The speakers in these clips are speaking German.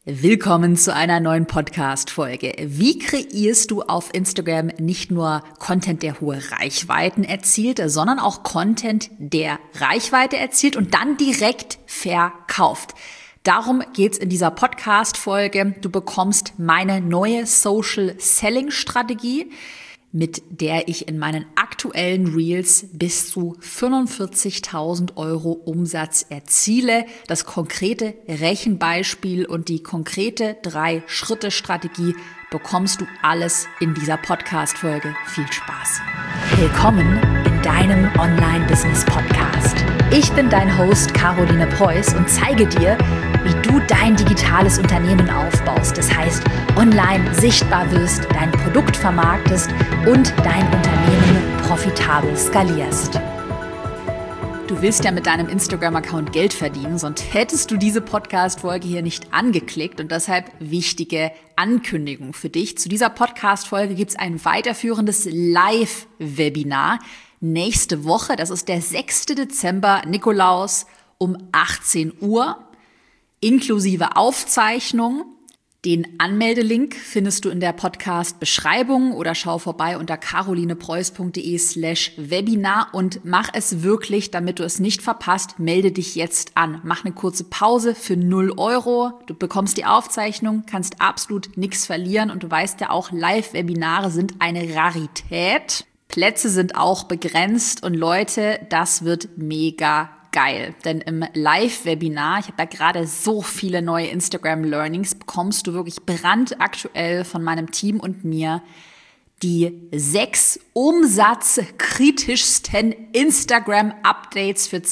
Willkommen zu einer neuen Podcast-Folge. Wie kreierst du auf Instagram nicht nur Content, der hohe Reichweiten erzielt, sondern auch Content, der Reichweite erzielt und dann direkt verkauft? Darum geht's in dieser Podcast-Folge. Du bekommst meine neue Social-Selling-Strategie, mit der ich in meinen aktuellen Reels bis zu 45.000 € Umsatz erziele. Das konkrete Rechenbeispiel und die konkrete 3-Schritte-Strategie bekommst du alles in dieser Podcast-Folge. Viel Spaß! Willkommen in deinem Online-Business-Podcast. Ich bin dein Host Caroline Preuß und zeige dir, wie du dein digitales Unternehmen aufbaust. Das heißt, online sichtbar wirst, dein Produkt vermarktest und dein Unternehmen profitabel skalierst. Du willst ja mit deinem Instagram-Account Geld verdienen, sonst hättest du diese Podcast-Folge hier nicht angeklickt und deshalb wichtige Ankündigung für dich. Zu dieser Podcast-Folge gibt es ein weiterführendes Live-Webinar nächste Woche. Das ist der 6. Dezember, Nikolaus, um 18 Uhr. Inklusive Aufzeichnung. Den Anmeldelink findest du in der Podcast-Beschreibung oder schau vorbei unter carolinepreuß.de/Webinar und mach es wirklich, damit du es nicht verpasst. Melde dich jetzt an. Mach eine kurze Pause für 0 €. Du bekommst die Aufzeichnung, kannst absolut nichts verlieren und du weißt ja auch, Live-Webinare sind eine Rarität. Plätze sind auch begrenzt und Leute, das wird mega geil, denn im Live-Webinar, ich habe da gerade so viele neue Instagram-Learnings, bekommst du wirklich brandaktuell von meinem Team und mir die 6 umsatzkritischsten Instagram-Updates für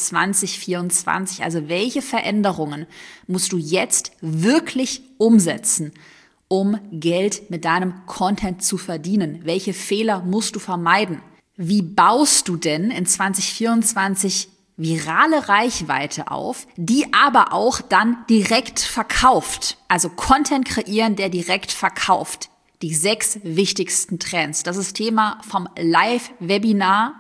2024. Also welche Veränderungen musst du jetzt wirklich umsetzen, um Geld mit deinem Content zu verdienen? Welche Fehler musst du vermeiden? Wie baust du denn in 2024 virale Reichweite auf, die aber auch dann direkt verkauft? Also Content kreieren, der direkt verkauft. Die 6 wichtigsten Trends. Das ist Thema vom Live-Webinar.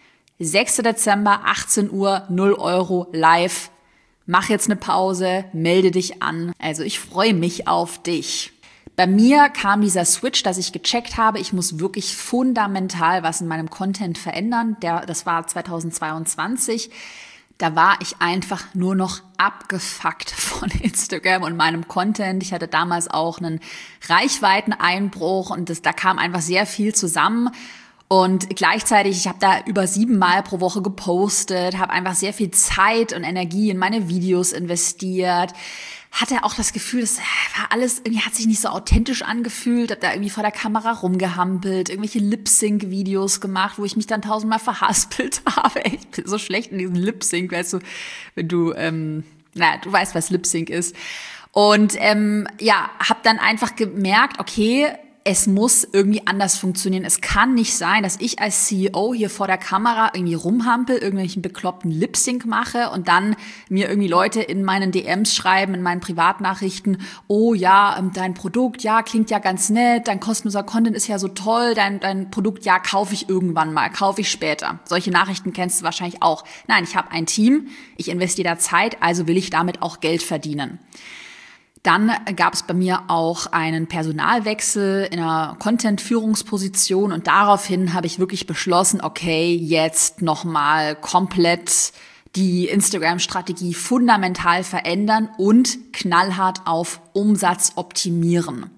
6. Dezember, 18 Uhr, 0 € live. Mach jetzt eine Pause, melde dich an. Also ich freue mich auf dich. Bei mir kam dieser Switch, dass ich gecheckt habe, ich muss wirklich fundamental was in meinem Content verändern. Das war 2022. Da war ich einfach nur noch abgefuckt von Instagram und meinem Content. Ich hatte damals auch einen Reichweiteneinbruch und da kam einfach sehr viel zusammen. Und gleichzeitig, ich habe da über 7 Mal pro Woche gepostet, habe einfach sehr viel Zeit und Energie in meine Videos investiert. Hatte auch das Gefühl, das war alles, irgendwie hat sich nicht so authentisch angefühlt, habe da irgendwie vor der Kamera rumgehampelt, irgendwelche Lip-Sync-Videos gemacht, wo ich mich dann 1000-mal verhaspelt habe. Ich bin so schlecht in diesem Lip-Sync, weißt du, wenn du, du weißt, was Lip-Sync ist. Und habe dann einfach gemerkt, okay, es muss irgendwie anders funktionieren. Es kann nicht sein, dass ich als CEO hier vor der Kamera irgendwie rumhampel, irgendwelchen bekloppten Lip-Sync mache und dann mir irgendwie Leute in meinen DMs schreiben, in meinen Privatnachrichten, oh ja, dein Produkt, ja, klingt ja ganz nett, dein kostenloser Content ist ja so toll, dein Produkt, ja, kaufe ich irgendwann mal, kaufe ich später. Solche Nachrichten kennst du wahrscheinlich auch. Nein, ich habe ein Team, ich investiere da Zeit, also will ich damit auch Geld verdienen. Dann gab es bei mir auch einen Personalwechsel in einer Content-Führungsposition und daraufhin habe ich wirklich beschlossen, okay, jetzt nochmal komplett die Instagram-Strategie fundamental verändern und knallhart auf Umsatz optimieren.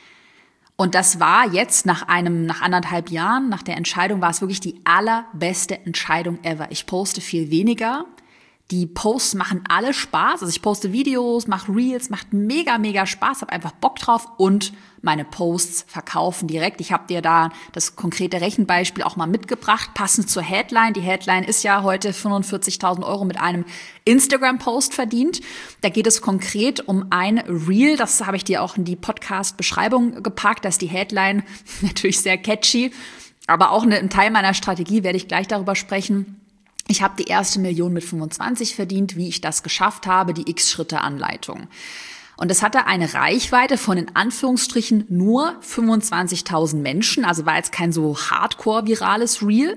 Und das war jetzt nach 1,5 Jahren, nach der Entscheidung, war es wirklich die allerbeste Entscheidung ever. Ich poste viel weniger. Die Posts machen alle Spaß. Also ich poste Videos, mache Reels, macht mega, mega Spaß, habe einfach Bock drauf und meine Posts verkaufen direkt. Ich habe dir da das konkrete Rechenbeispiel auch mal mitgebracht, passend zur Headline. Die Headline ist ja heute 45.000 € mit einem Instagram-Post verdient. Da geht es konkret um ein Reel. Das habe ich dir auch in die Podcast-Beschreibung gepackt. Da ist die Headline natürlich sehr catchy, aber auch ein Teil meiner Strategie, werde ich gleich darüber sprechen. Ich habe die erste Million mit 25 verdient, wie ich das geschafft habe, die X-Schritte-Anleitung. Und das hatte eine Reichweite von in Anführungsstrichen nur 25.000 Menschen, also war jetzt kein so hardcore-virales Reel,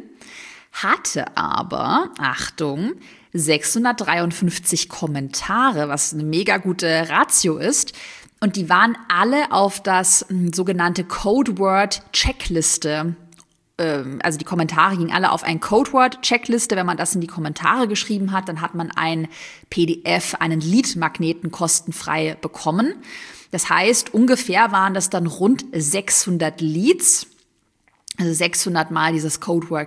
hatte aber, Achtung, 653 Kommentare, was eine mega gute Ratio ist. Und die waren alle auf das sogenannte Codeword-Checkliste. Also die Kommentare gingen alle auf ein Codeword-Checkliste. Wenn man das in die Kommentare geschrieben hat, dann hat man ein PDF, einen Lead-Magneten kostenfrei bekommen. Das heißt, ungefähr waren das dann rund 600 Leads. Also 600 mal dieses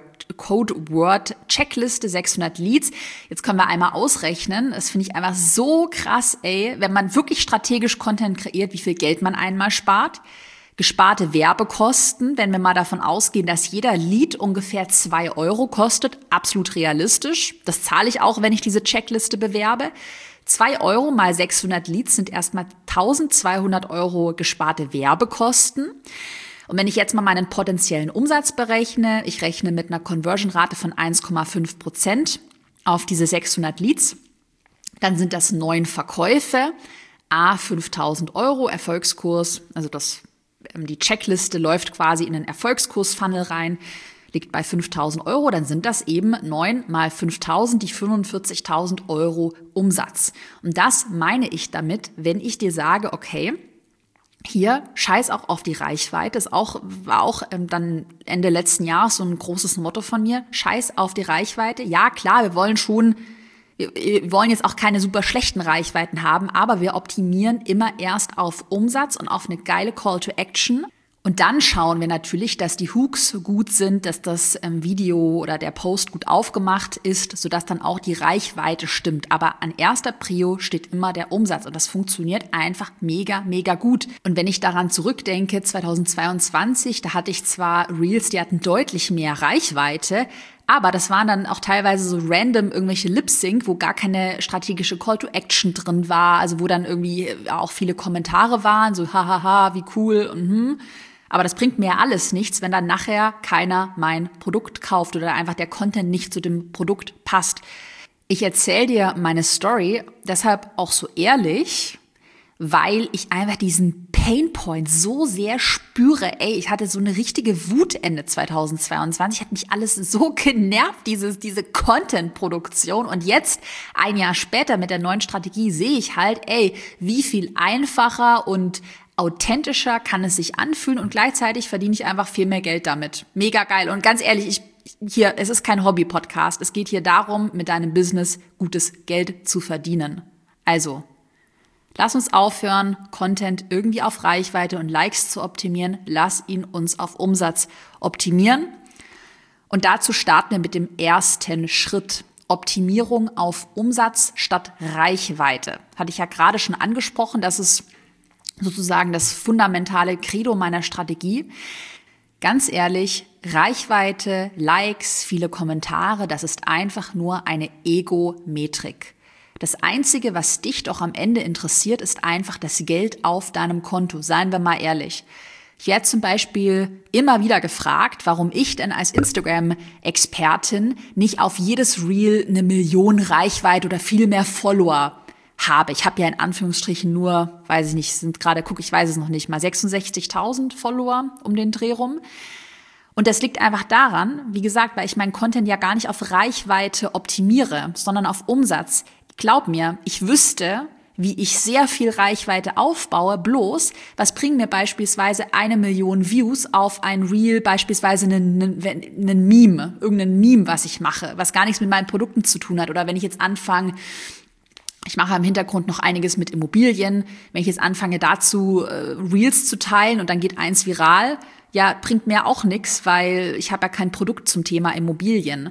Codeword-Checkliste, 600 Leads. Jetzt können wir einmal ausrechnen. Das finde ich einfach so krass, wenn man wirklich strategisch Content kreiert, wie viel Geld man einmal spart. Gesparte Werbekosten, wenn wir mal davon ausgehen, dass jeder Lead ungefähr 2 Euro kostet, absolut realistisch. Das zahle ich auch, wenn ich diese Checkliste bewerbe. 2 Euro mal 600 Leads sind erstmal 1200 Euro gesparte Werbekosten. Und wenn ich jetzt mal meinen potenziellen Umsatz berechne, ich rechne mit einer Conversion-Rate von 1,5% auf diese 600 Leads, dann sind das 9 Verkäufe, 5.000 Euro Erfolgskurs, also die Checkliste läuft quasi in den Erfolgskurs-Funnel rein, liegt bei 5.000 Euro, dann sind das eben 9 mal 5.000, die 45.000 Euro Umsatz. Und das meine ich damit, wenn ich dir sage, okay, hier, scheiß auch auf die Reichweite, war auch dann Ende letzten Jahres so ein großes Motto von mir, scheiß auf die Reichweite. Ja, klar, wir wollen jetzt auch keine super schlechten Reichweiten haben, aber wir optimieren immer erst auf Umsatz und auf eine geile Call to Action. Und dann schauen wir natürlich, dass die Hooks gut sind, dass das Video oder der Post gut aufgemacht ist, sodass dann auch die Reichweite stimmt. Aber an erster Prio steht immer der Umsatz und das funktioniert einfach mega, mega gut. Und wenn ich daran zurückdenke, 2022, da hatte ich zwar Reels, die hatten deutlich mehr Reichweite, aber das waren dann auch teilweise so random irgendwelche Lip-Sync, wo gar keine strategische Call-to-Action drin war, also wo dann irgendwie auch viele Kommentare waren, so hahaha, wie cool, Aber das bringt mir alles nichts, wenn dann nachher keiner mein Produkt kauft oder einfach der Content nicht zu dem Produkt passt. Ich erzähle dir meine Story deshalb auch so ehrlich, weil ich einfach diesen Painpoint so sehr spüre. Ich hatte so eine richtige Wut Ende 2022, hat mich alles so genervt, diese Content-Produktion. Und jetzt, ein Jahr später mit der neuen Strategie, sehe ich halt, wie viel einfacher und authentischer kann es sich anfühlen und gleichzeitig verdiene ich einfach viel mehr Geld damit. Mega geil. Und ganz ehrlich, es ist kein Hobby-Podcast. Es geht hier darum, mit deinem Business gutes Geld zu verdienen. Also, lass uns aufhören, Content irgendwie auf Reichweite und Likes zu optimieren. Lass ihn uns auf Umsatz optimieren. Und dazu starten wir mit dem ersten Schritt. Optimierung auf Umsatz statt Reichweite. Hatte ich ja gerade schon angesprochen. Das ist sozusagen das fundamentale Credo meiner Strategie. Ganz ehrlich, Reichweite, Likes, viele Kommentare, das ist einfach nur eine Ego-Metrik. Das Einzige, was dich doch am Ende interessiert, ist einfach das Geld auf deinem Konto. Seien wir mal ehrlich. Ich werde zum Beispiel immer wieder gefragt, warum ich denn als Instagram-Expertin nicht auf jedes Reel 1 Million Reichweite oder viel mehr Follower habe. Ich habe ja in Anführungsstrichen nur, weiß ich nicht, ich weiß es noch nicht mal, 66.000 Follower um den Dreh rum. Und das liegt einfach daran, wie gesagt, weil ich meinen Content ja gar nicht auf Reichweite optimiere, sondern auf Umsatz. Glaub mir, ich wüsste, wie ich sehr viel Reichweite aufbaue, bloß, was bringen mir beispielsweise 1 Million Views auf ein Reel, beispielsweise einen Meme, irgendein Meme, was ich mache, was gar nichts mit meinen Produkten zu tun hat. Oder wenn ich jetzt anfange, ich mache im Hintergrund noch einiges mit Immobilien. Wenn ich jetzt anfange dazu Reels zu teilen und dann geht eins viral, ja, bringt mir auch nichts, weil ich habe ja kein Produkt zum Thema Immobilien.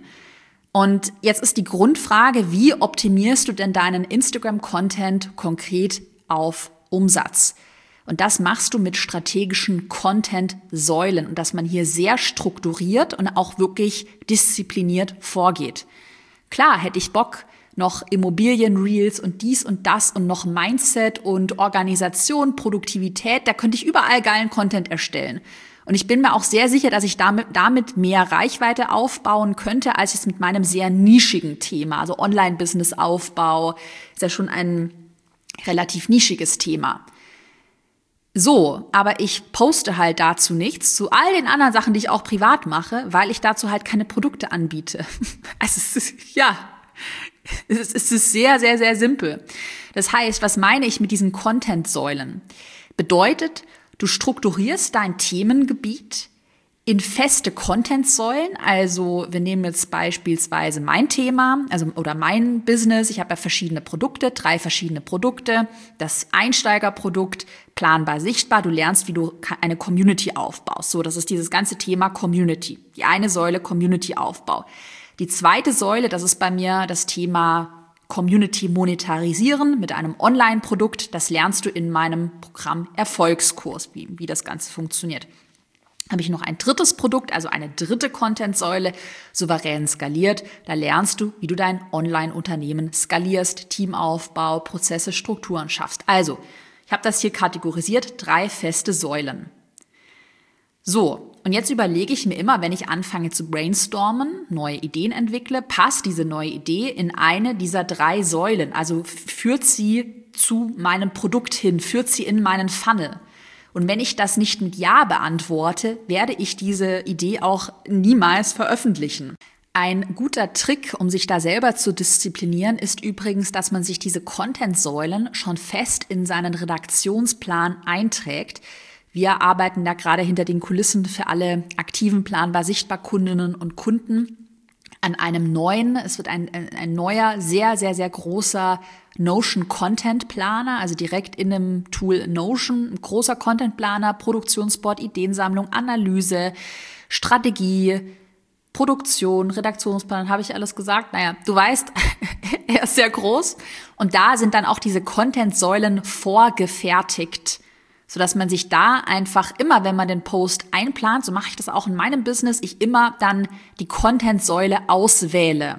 Und jetzt ist die Grundfrage, wie optimierst du denn deinen Instagram-Content konkret auf Umsatz? Und das machst du mit strategischen Content-Säulen und dass man hier sehr strukturiert und auch wirklich diszipliniert vorgeht. Klar, hätte ich Bock, noch Immobilien-Reels und dies und das und noch Mindset und Organisation, Produktivität, da könnte ich überall geilen Content erstellen. Und ich bin mir auch sehr sicher, dass ich damit mehr Reichweite aufbauen könnte, als jetzt mit meinem sehr nischigen Thema. Also Online-Business-Aufbau ist ja schon ein relativ nischiges Thema. So, aber ich poste halt dazu nichts, zu all den anderen Sachen, die ich auch privat mache, weil ich dazu halt keine Produkte anbiete. Also es ist sehr, sehr, sehr simpel. Das heißt, was meine ich mit diesen Content-Säulen? Bedeutet, du strukturierst dein Themengebiet in feste Content-Säulen. Also wir nehmen jetzt beispielsweise mein Thema, oder mein Business. Ich habe ja verschiedene Produkte, 3 verschiedene Produkte. Das Einsteigerprodukt, planbar, sichtbar. Du lernst, wie du eine Community aufbaust. So, das ist dieses ganze Thema Community. Die eine Säule Community-Aufbau. Die zweite Säule, das ist bei mir das Thema Community monetarisieren mit einem Online-Produkt. Das lernst du in meinem Programm Erfolgskurs, wie das Ganze funktioniert. Habe ich noch ein drittes Produkt, also eine dritte Content-Säule, souverän skaliert. Da lernst du, wie du dein Online-Unternehmen skalierst, Teamaufbau, Prozesse, Strukturen schaffst. Also, ich habe das hier kategorisiert, 3 feste Säulen. So, und jetzt überlege ich mir immer, wenn ich anfange zu brainstormen, neue Ideen entwickle, passt diese neue Idee in eine dieser 3 Säulen? Also führt sie zu meinem Produkt hin, führt sie in meinen Funnel? Und wenn ich das nicht mit Ja beantworte, werde ich diese Idee auch niemals veröffentlichen. Ein guter Trick, um sich da selber zu disziplinieren, ist übrigens, dass man sich diese Content-Säulen schon fest in seinen Redaktionsplan einträgt. Wir arbeiten da gerade hinter den Kulissen für alle aktiven planbar sichtbar Kundinnen und Kunden an einem neuen, es wird ein neuer, sehr, sehr, sehr großer Notion Content Planer, also direkt in dem Tool Notion, ein großer Content Planer, Produktionsboard, Ideensammlung, Analyse, Strategie, Produktion, Redaktionsplan, habe ich alles gesagt? Naja, du weißt, er ist sehr groß und da sind dann auch diese Content-Säulen vorgefertigt, sodass man sich da einfach immer, wenn man den Post einplant, so mache ich das auch in meinem Business, ich immer dann die Content-Säule auswähle.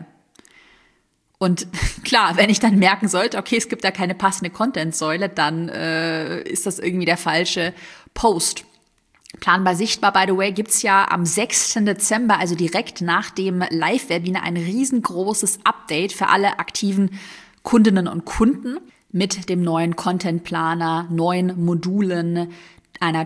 Und klar, wenn ich dann merken sollte, okay, es gibt da keine passende Content-Säule, dann ist das irgendwie der falsche Post. Planbar sichtbar, by the way, gibt's ja am 6. Dezember, also direkt nach dem Live-Webinar, ein riesengroßes Update für alle aktiven Kundinnen und Kunden mit dem neuen Content-Planer, neuen Modulen, einer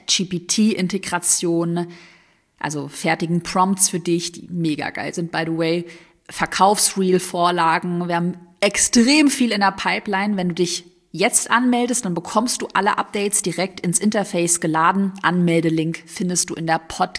Chat-GPT-Integration, also fertigen Prompts für dich, die mega geil sind, by the way, Verkaufsreel-Vorlagen. Wir haben extrem viel in der Pipeline. Wenn du dich jetzt anmeldest, dann bekommst du alle Updates direkt ins Interface geladen. Anmeldelink findest du in der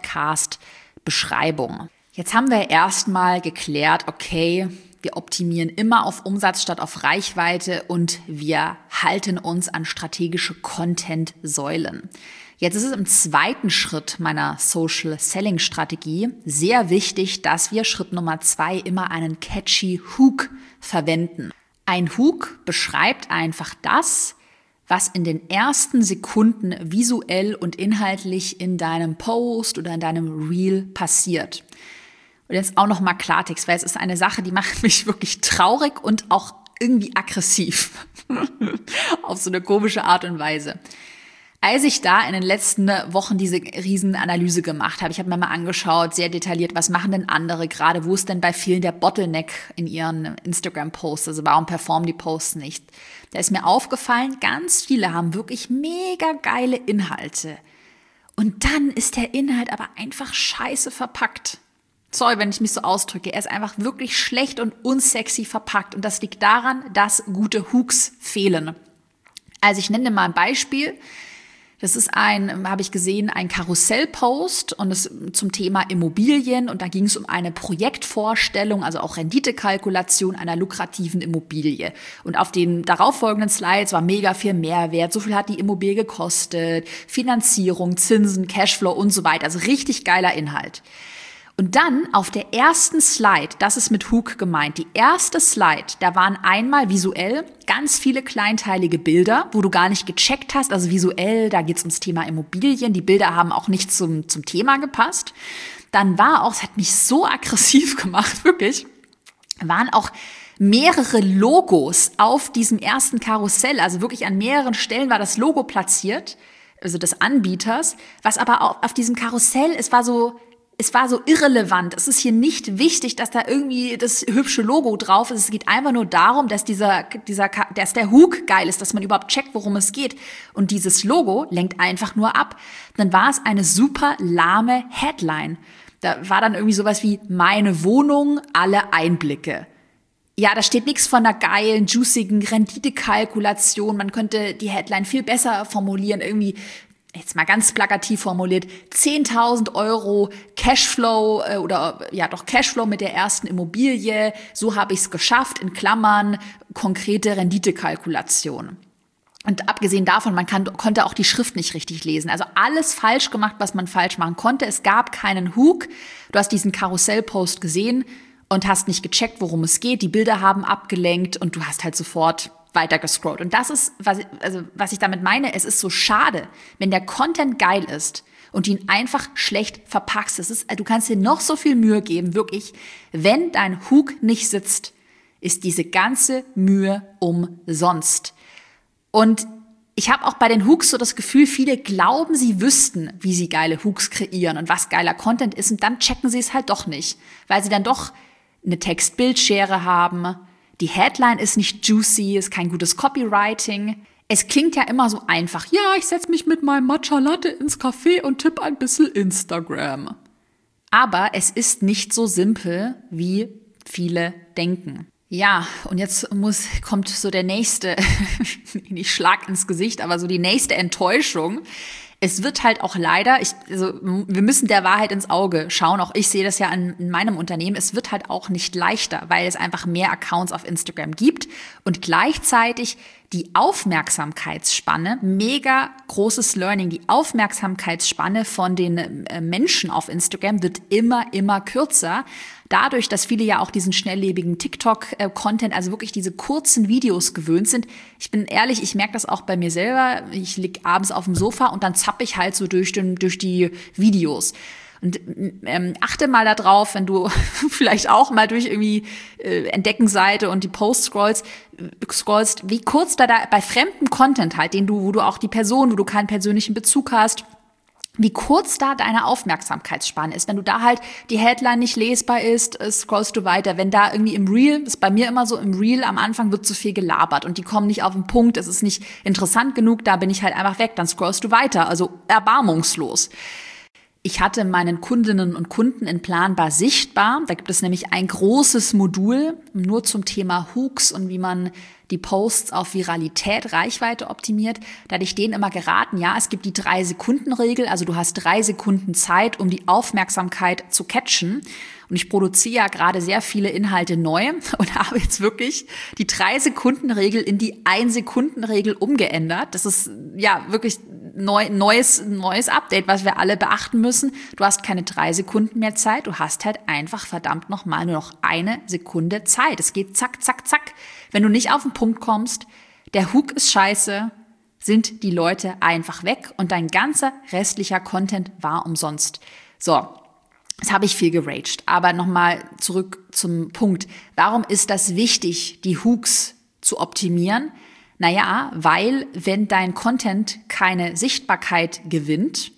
Podcast-Beschreibung. Jetzt haben wir erstmal geklärt, okay, wir optimieren immer auf Umsatz statt auf Reichweite und wir halten uns an strategische Content-Säulen. Jetzt ist es im zweiten Schritt meiner Social Selling Strategie sehr wichtig, dass wir Schritt Nummer 2 immer einen catchy Hook verwenden. Ein Hook beschreibt einfach das, was in den ersten Sekunden visuell und inhaltlich in deinem Post oder in deinem Reel passiert. Und jetzt auch noch mal Klartext, weil es ist eine Sache, die macht mich wirklich traurig und auch irgendwie aggressiv. Auf so eine komische Art und Weise. Als ich da in den letzten Wochen diese Riesenanalyse gemacht habe, ich habe mir mal angeschaut, sehr detailliert, was machen denn andere gerade, wo ist denn bei vielen der Bottleneck in ihren Instagram-Posts, also warum performen die Posts nicht? Da ist mir aufgefallen, ganz viele haben wirklich mega geile Inhalte. Und dann ist der Inhalt aber einfach scheiße verpackt. Sorry, wenn ich mich so ausdrücke, er ist einfach wirklich schlecht und unsexy verpackt und das liegt daran, dass gute Hooks fehlen. Also ich nenne dir mal ein Beispiel. Das ist habe ich gesehen, ein Karussellpost und es zum Thema Immobilien und da ging es um eine Projektvorstellung, also auch Renditekalkulation einer lukrativen Immobilie. Und auf den darauffolgenden Slides war mega viel Mehrwert, so viel hat die Immobilie gekostet, Finanzierung, Zinsen, Cashflow und so weiter, also richtig geiler Inhalt. Und dann auf der ersten Slide, das ist mit Hook gemeint, die erste Slide, da waren einmal visuell ganz viele kleinteilige Bilder, wo du gar nicht gecheckt hast, also visuell, da geht's ums Thema Immobilien, die Bilder haben auch nicht zum Thema gepasst. Dann war auch, es hat mich so aggressiv gemacht, wirklich, waren auch mehrere Logos auf diesem ersten Karussell, also wirklich an mehreren Stellen war das Logo platziert, also des Anbieters, was aber auch auf diesem Karussell, es war so irrelevant. Es ist hier nicht wichtig, dass da irgendwie das hübsche Logo drauf ist. Es geht einfach nur darum, dass dass der Hook geil ist, dass man überhaupt checkt, worum es geht. Und dieses Logo lenkt einfach nur ab. Dann war es eine super lahme Headline. Da war dann irgendwie sowas wie meine Wohnung, alle Einblicke. Ja, da steht nichts von einer geilen, juicigen Renditekalkulation. Man könnte die Headline viel besser formulieren, irgendwie, jetzt mal ganz plakativ formuliert, 10.000 Euro Cashflow Cashflow mit der ersten Immobilie. So habe ich es geschafft, in Klammern, konkrete Renditekalkulation. Und abgesehen davon, konnte auch die Schrift nicht richtig lesen. Also alles falsch gemacht, was man falsch machen konnte. Es gab keinen Hook. Du hast diesen Karussellpost gesehen und hast nicht gecheckt, worum es geht. Die Bilder haben abgelenkt und du hast halt sofort weiter gescrollt. Und das ist, was ich damit meine, es ist so schade, wenn der Content geil ist und du ihn einfach schlecht verpackst. Du kannst dir noch so viel Mühe geben, wirklich. Wenn dein Hook nicht sitzt, ist diese ganze Mühe umsonst. Und ich habe auch bei den Hooks so das Gefühl, viele glauben, sie wüssten, wie sie geile Hooks kreieren und was geiler Content ist. Und dann checken sie es halt doch nicht, weil sie dann doch eine Text-Bild-Schere haben. Die Headline ist nicht juicy, ist kein gutes Copywriting. Es klingt ja immer so einfach. Ja, ich setze mich mit meinem Matcha Latte ins Café und tippe ein bisschen Instagram. Aber es ist nicht so simpel, wie viele denken. Ja, und jetzt kommt so der nächste, nicht Schlag ins Gesicht, aber so die nächste Enttäuschung. Es wird halt auch leider, wir müssen der Wahrheit ins Auge schauen. Auch ich sehe das ja in meinem Unternehmen. Es wird halt auch nicht leichter, weil es einfach mehr Accounts auf Instagram gibt und gleichzeitig die Aufmerksamkeitsspanne, mega großes Learning, die Aufmerksamkeitsspanne von den Menschen auf Instagram wird immer kürzer. Dadurch, dass viele ja auch diesen schnelllebigen TikTok-Content, also wirklich diese kurzen Videos gewöhnt sind. Ich bin ehrlich, ich merke das auch bei mir selber. Ich lieg abends auf dem Sofa und dann zapp ich halt so durch die Videos. Und achte mal da drauf, wenn du vielleicht auch mal durch irgendwie Entdeckenseite und die Posts scrollst, wie kurz da bei fremdem Content halt, wo du auch die Person, wo du keinen persönlichen Bezug hast, wie kurz da deine Aufmerksamkeitsspanne ist. Wenn du da halt die Headline nicht lesbar ist, scrollst du weiter. Wenn da irgendwie im Reel, ist bei mir immer so, im Reel am Anfang wird zu viel gelabert und die kommen nicht auf den Punkt, es ist nicht interessant genug, da bin ich halt einfach weg, dann scrollst du weiter. Also erbarmungslos. Ich hatte meinen Kundinnen und Kunden in Planbar sichtbar. Da gibt es nämlich ein großes Modul nur zum Thema Hooks und wie man die Posts auf Viralität, Reichweite optimiert. Da hatte ich denen immer geraten, ja, es gibt die 3-Sekunden-Regel, also du hast 3 Sekunden Zeit, um die Aufmerksamkeit zu catchen. Und ich produziere ja gerade sehr viele Inhalte neu und habe jetzt wirklich die 3-Sekunden-Regel in die 1-Sekunden-Regel umgeändert. Das ist ja wirklich neues Update, was wir alle beachten müssen. Du hast keine 3 Sekunden mehr Zeit, du hast halt einfach verdammt nochmal nur noch 1 Sekunde Zeit. Es geht zack, zack, zack. Wenn du nicht auf den Punkt kommst, der Hook ist scheiße, sind die Leute einfach weg und dein ganzer restlicher Content war umsonst. So, jetzt habe ich viel geraged, aber nochmal zurück zum Punkt. Warum ist das wichtig, die Hooks zu optimieren? Naja, weil wenn dein Content keine Sichtbarkeit gewinnt,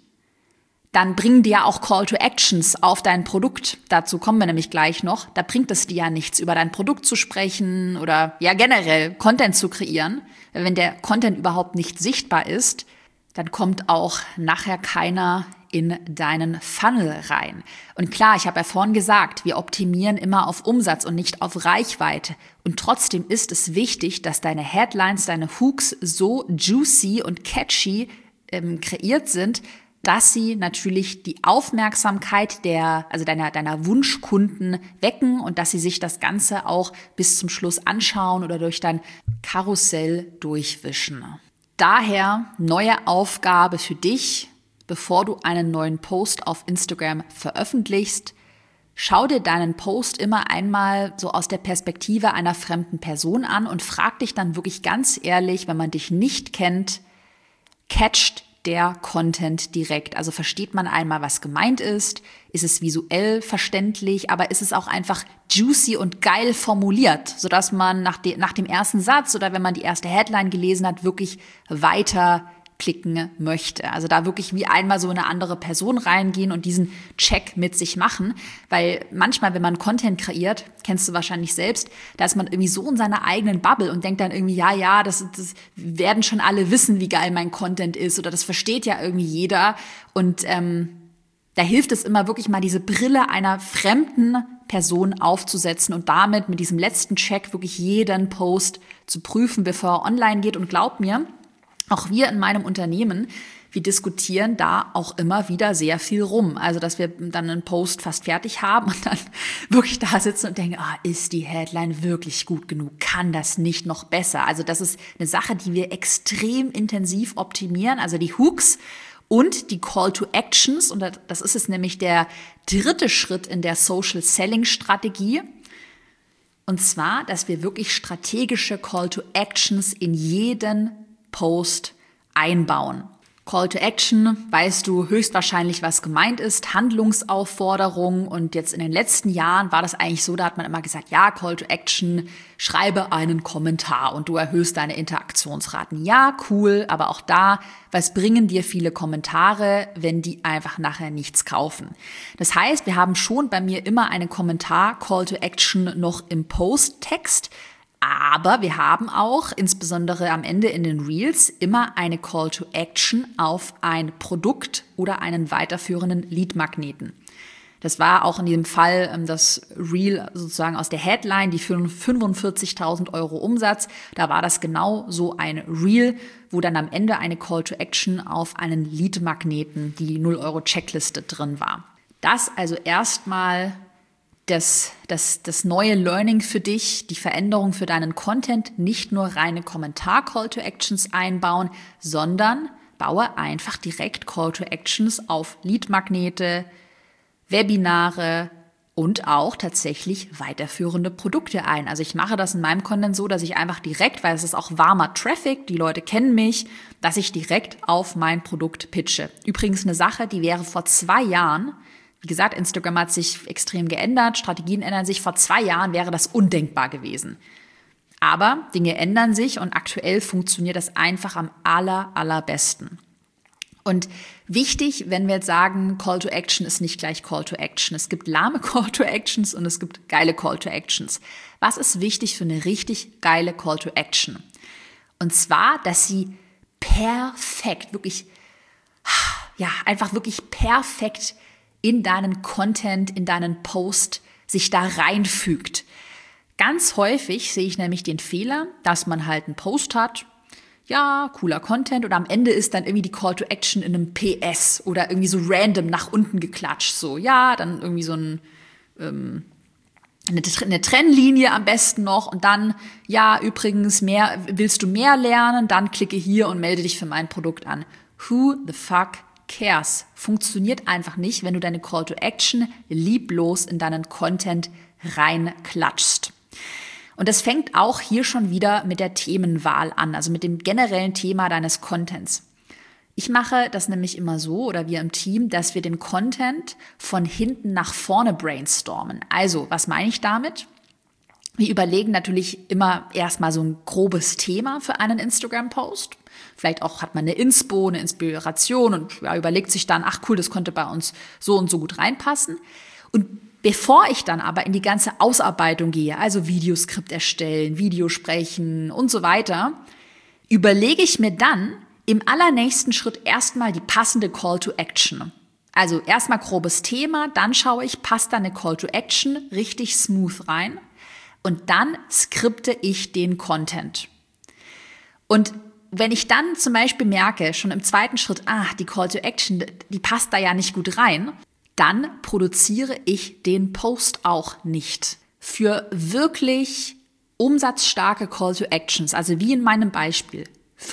dann bringen dir ja auch Call to Actions auf dein Produkt. Dazu kommen wir nämlich gleich noch. Da bringt es dir ja nichts, über dein Produkt zu sprechen oder ja generell Content zu kreieren. Wenn der Content überhaupt nicht sichtbar ist, dann kommt auch nachher keiner in deinen Funnel rein. Und klar, ich habe ja vorhin gesagt, wir optimieren immer auf Umsatz und nicht auf Reichweite. Und trotzdem ist es wichtig, dass deine Headlines, deine Hooks so juicy und catchy kreiert sind, dass sie natürlich die Aufmerksamkeit deiner Wunschkunden wecken und dass sie sich das Ganze auch bis zum Schluss anschauen oder durch dein Karussell durchwischen. Daher neue Aufgabe für dich, bevor du einen neuen Post auf Instagram veröffentlichst. Schau dir deinen Post immer einmal so aus der Perspektive einer fremden Person an und frag dich dann wirklich ganz ehrlich, wenn man dich nicht kennt, catcht der Content direkt? Also versteht man einmal, was gemeint ist? Ist es visuell verständlich? Aber ist es auch einfach juicy und geil formuliert, sodass man nach dem ersten Satz oder wenn man die erste Headline gelesen hat, wirklich weiter klicken möchte. Also da wirklich wie einmal so eine andere Person reingehen und diesen Check mit sich machen. Weil manchmal, wenn man Content kreiert, kennst du wahrscheinlich selbst, da ist man irgendwie so in seiner eigenen Bubble und denkt dann irgendwie, ja, das werden schon alle wissen, wie geil mein Content ist oder das versteht ja irgendwie jeder. Und da hilft es immer wirklich mal diese Brille einer fremden Person aufzusetzen und damit mit diesem letzten Check wirklich jeden Post zu prüfen, bevor er online geht. Und glaub mir, auch wir in meinem Unternehmen, wir diskutieren da auch immer wieder sehr viel rum. Also, dass wir dann einen Post fast fertig haben und dann wirklich da sitzen und denken, ist die Headline wirklich gut genug? Kann das nicht noch besser? Also, das ist eine Sache, die wir extrem intensiv optimieren. Also die Hooks und die Call to Actions. Und das ist es nämlich der dritte Schritt in der Social Selling Strategie. Und zwar, dass wir wirklich strategische Call to Actions in jeden Post einbauen. Call to Action, weißt du höchstwahrscheinlich, was gemeint ist, Handlungsaufforderung. Und jetzt in den letzten Jahren war das eigentlich so, da hat man immer gesagt, ja, Call to Action, schreibe einen Kommentar und du erhöhst deine Interaktionsraten. Ja, cool, aber auch da, was bringen dir viele Kommentare, wenn die einfach nachher nichts kaufen? Das heißt, wir haben schon bei mir immer eine Kommentar-Call to Action noch im Post-Text. Aber wir haben auch, insbesondere am Ende in den Reels, immer eine Call to Action auf ein Produkt oder einen weiterführenden Lead-Magneten. Das war auch in diesem Fall das Reel sozusagen aus der Headline, die für 45.000 Euro Umsatz. Da war das genau so ein Reel, wo dann am Ende eine Call to Action auf einen Lead-Magneten, die 0 Euro Checkliste drin war. Das also erstmal das neue Learning für dich, die Veränderung für deinen Content, nicht nur reine Kommentar-Call-to-Actions einbauen, sondern baue einfach direkt Call-to-Actions auf Lead-Magnete, Webinare und auch tatsächlich weiterführende Produkte ein. Also ich mache das in meinem Content so, dass ich einfach direkt, weil es ist auch warmer Traffic, die Leute kennen mich, dass ich direkt auf mein Produkt pitche. Übrigens eine Sache, die wäre vor 2 Jahren, wie gesagt, Instagram hat sich extrem geändert, Strategien ändern sich. Vor 2 Jahren wäre das undenkbar gewesen. Aber Dinge ändern sich und aktuell funktioniert das einfach am allerbesten. Und wichtig, wenn wir jetzt sagen, Call to Action ist nicht gleich Call to Action. Es gibt lahme Call to Actions und es gibt geile Call to Actions. Was ist wichtig für eine richtig geile Call to Action? Und zwar, dass sie perfekt, wirklich, ja, einfach wirklich perfekt in deinen Content, in deinen Post sich da reinfügt. Ganz häufig sehe ich nämlich den Fehler, dass man halt einen Post hat, ja, cooler Content und am Ende ist dann irgendwie die Call to Action in einem PS oder irgendwie so random nach unten geklatscht, so, ja, dann irgendwie so eine Trennlinie am besten noch und dann, ja, übrigens, willst du mehr lernen, dann klicke hier und melde dich für mein Produkt an. Who the fuck cares? Funktioniert einfach nicht, wenn du deine Call to Action lieblos in deinen Content reinklatschst. Und das fängt auch hier schon wieder mit der Themenwahl an, also mit dem generellen Thema deines Contents. Ich mache das nämlich immer so, oder wir im Team, dass wir den Content von hinten nach vorne brainstormen. Also, was meine ich damit? Wir überlegen natürlich immer erstmal so ein grobes Thema für einen Instagram-Post. Vielleicht auch hat man eine Inspo, eine Inspiration und ja, überlegt sich dann, ach cool, das könnte bei uns so und so gut reinpassen. Und bevor ich dann aber in die ganze Ausarbeitung gehe, also Videoskript erstellen, Video sprechen und so weiter, überlege ich mir dann im allernächsten Schritt erstmal die passende Call to Action. Also erstmal grobes Thema, dann schaue ich, passt da eine Call to Action richtig smooth rein und dann skripte ich den Content. Und wenn ich dann zum Beispiel merke, schon im zweiten Schritt, die Call to Action, die passt da ja nicht gut rein, dann produziere ich den Post auch nicht. Für wirklich umsatzstarke Call to Actions, also wie in meinem Beispiel,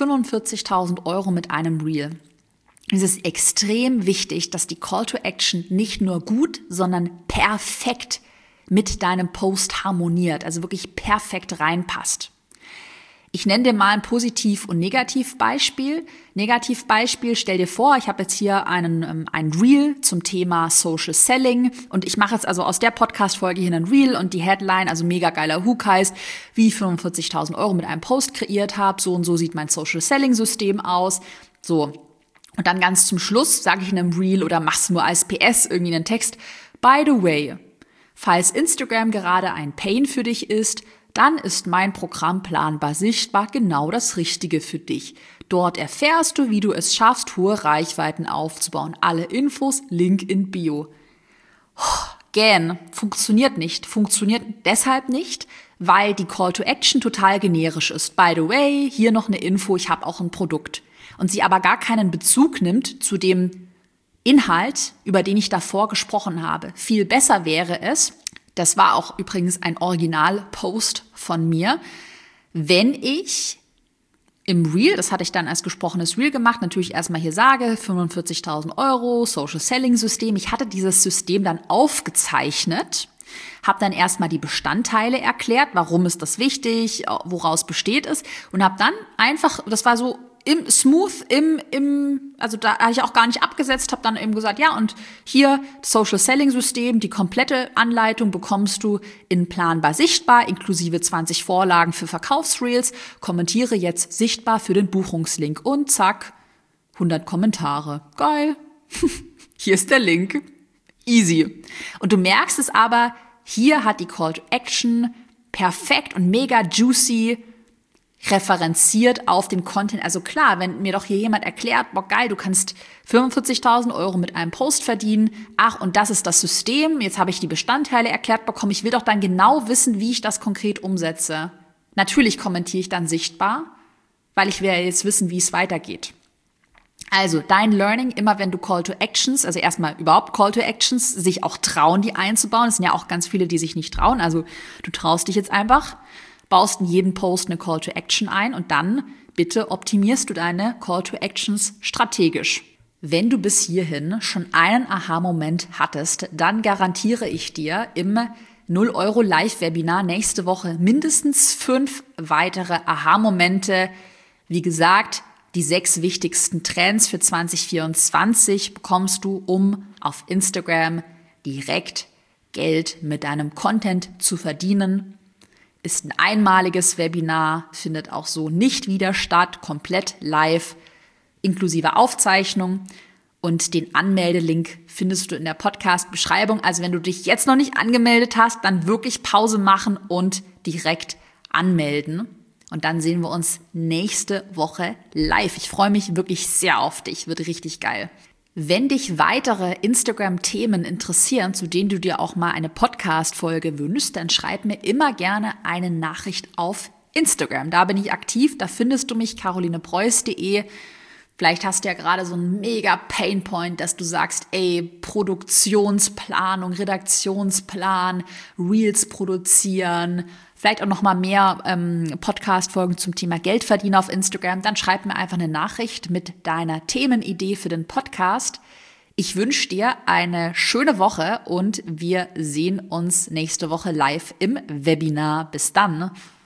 45.000 Euro mit einem Reel, ist es extrem wichtig, dass die Call to Action nicht nur gut, sondern perfekt mit deinem Post harmoniert, also wirklich perfekt reinpasst. Ich nenne dir mal ein Positiv- und Negativbeispiel. Negativbeispiel, stell dir vor, ich habe jetzt hier ein Reel zum Thema Social Selling und ich mache jetzt also aus der Podcast-Folge hier einen Reel und die Headline, also mega geiler Hook heißt, wie ich 45.000 Euro mit einem Post kreiert habe, so und so sieht mein Social Selling System aus, so. Und dann ganz zum Schluss sage ich in einem Reel oder mach's nur als PS irgendwie einen Text, by the way, falls Instagram gerade ein Pain für dich ist, dann ist mein Programm Planbar Sichtbar genau das Richtige für dich. Dort erfährst du, wie du es schaffst, hohe Reichweiten aufzubauen. Alle Infos, Link in Bio. funktioniert nicht. Funktioniert deshalb nicht, weil die Call to Action total generisch ist. By the way, hier noch eine Info, ich habe auch ein Produkt. Und sie aber gar keinen Bezug nimmt zu dem Inhalt, über den ich davor gesprochen habe. Viel besser wäre es, das war auch übrigens ein Original-Post von mir, wenn ich im Reel, das hatte ich dann als gesprochenes Reel gemacht, natürlich erstmal hier sage, 45.000 Euro, Social Selling System. Ich hatte dieses System dann aufgezeichnet, habe dann erstmal die Bestandteile erklärt, warum ist das wichtig, woraus besteht es und habe dann einfach, das war so also da habe ich auch gar nicht abgesetzt, habe dann eben gesagt, ja, und hier Social Selling System, die komplette Anleitung bekommst du in Planbar sichtbar, inklusive 20 Vorlagen für Verkaufsreels, kommentiere jetzt sichtbar für den Buchungslink und zack, 100 Kommentare. Geil. Hier ist der Link. Easy. Und du merkst es aber, hier hat die Call to Action perfekt und mega juicy referenziert auf den Content. Also klar, wenn mir doch hier jemand erklärt, boah geil, du kannst 45.000 Euro mit einem Post verdienen, ach und das ist das System, jetzt habe ich die Bestandteile erklärt bekommen, ich will doch dann genau wissen, wie ich das konkret umsetze. Natürlich kommentiere ich dann sichtbar, weil ich will ja jetzt wissen, wie es weitergeht. Also dein Learning, immer wenn du Call to Actions, also erstmal überhaupt Call to Actions, sich auch trauen, die einzubauen. Es sind ja auch ganz viele, die sich nicht trauen. Also du traust dich jetzt einfach, baust in jeden Post eine Call to Action ein und dann bitte optimierst du deine Call to Actions strategisch. Wenn du bis hierhin schon einen Aha-Moment hattest, dann garantiere ich dir im 0 € Live-Webinar nächste Woche mindestens 5 weitere Aha-Momente. Wie gesagt, die 6 wichtigsten Trends für 2024 bekommst du, um auf Instagram direkt Geld mit deinem Content zu verdienen. Ist ein einmaliges Webinar, findet auch so nicht wieder statt, komplett live, inklusive Aufzeichnung. Und den Anmeldelink findest du in der Podcast-Beschreibung. Also wenn du dich jetzt noch nicht angemeldet hast, dann wirklich Pause machen und direkt anmelden. Und dann sehen wir uns nächste Woche live. Ich freue mich wirklich sehr auf dich, wird richtig geil. Wenn dich weitere Instagram-Themen interessieren, zu denen du dir auch mal eine Podcast-Folge wünschst, dann schreib mir immer gerne eine Nachricht auf Instagram. Da bin ich aktiv, da findest du mich, carolinepreuß.de. Vielleicht hast du ja gerade so einen mega Painpoint, dass du sagst, ey, Produktionsplanung, Redaktionsplan, Reels produzieren, vielleicht auch noch mal mehr Podcast-Folgen zum Thema Geld verdienen auf Instagram, dann schreib mir einfach eine Nachricht mit deiner Themenidee für den Podcast. Ich wünsche dir eine schöne Woche und wir sehen uns nächste Woche live im Webinar. Bis dann.